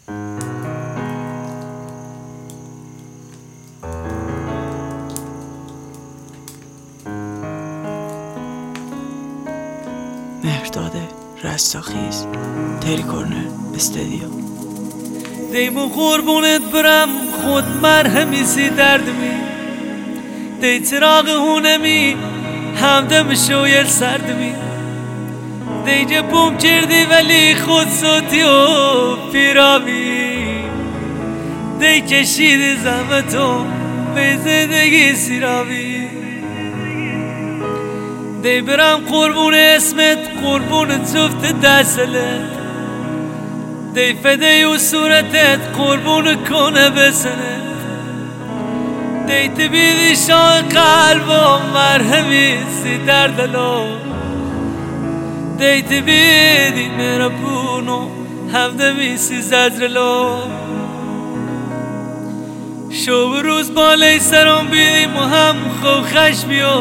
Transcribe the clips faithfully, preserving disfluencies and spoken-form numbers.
مهرداد رستاخیز، تری کورنر استدیو. دیمو قربونت برم خود مرهمی سی درد می دی چراغ هونمی همدم شویر سرد می دی جبوم کردی ولی خود صوتی و پیرامی دی کشید زحمتو به زندگی سیرامی دی برم قربون اسمت قربون جفت دستلت دی فدی و صورتت قربون کنه بسنت دی تبیدی شاه قلب و مرهمی سی دردلو دی تبیدی مربون و همدمی سی زجرلو شو روز بالای سرم بیدیم و هم خوخش بیو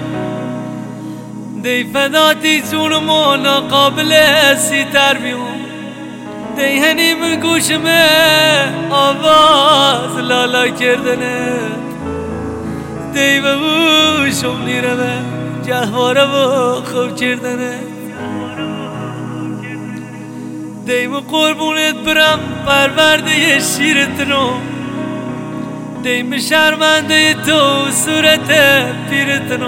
دی فداتی جونم و ناقابل سی تر بیو دی هنی من گوشمه آواز لالا کردنت دی به بوشم نیرمه جهواره و خوب کردنت دی و قربونت برم پرورده شیرت رو دی به شرمنده تو صورت پیرت رو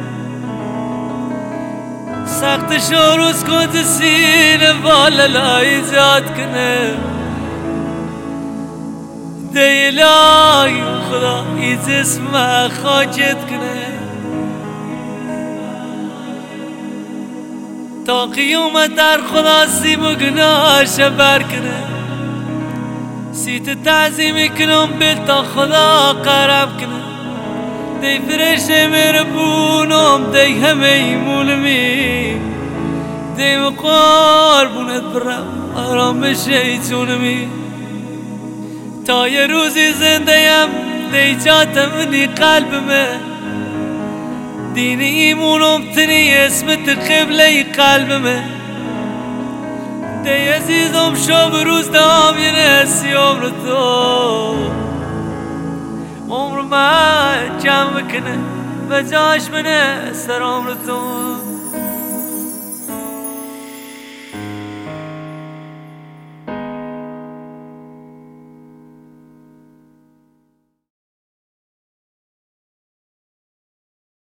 سخت شروز کند سینه والا ایجاد کنه دی الهی خدا ای جسم خاکت کنه تا قیامت در خدا سیم و گناهش بر کنه سیت تعظیم کنم بل تا خدا قرب کنه دی فرشته مربونم دی همه ایمونمی دی و قربونت برم آرامش ایتونمی تا یه روزی زندهیم دی جاتمنی قلبمه دین ایمونم تنی اسمت قبله قلبمه دی عزیزم شو بروز دام یه نسی عمر تو عمر من جمع کنه و جاش منه سر عمر تو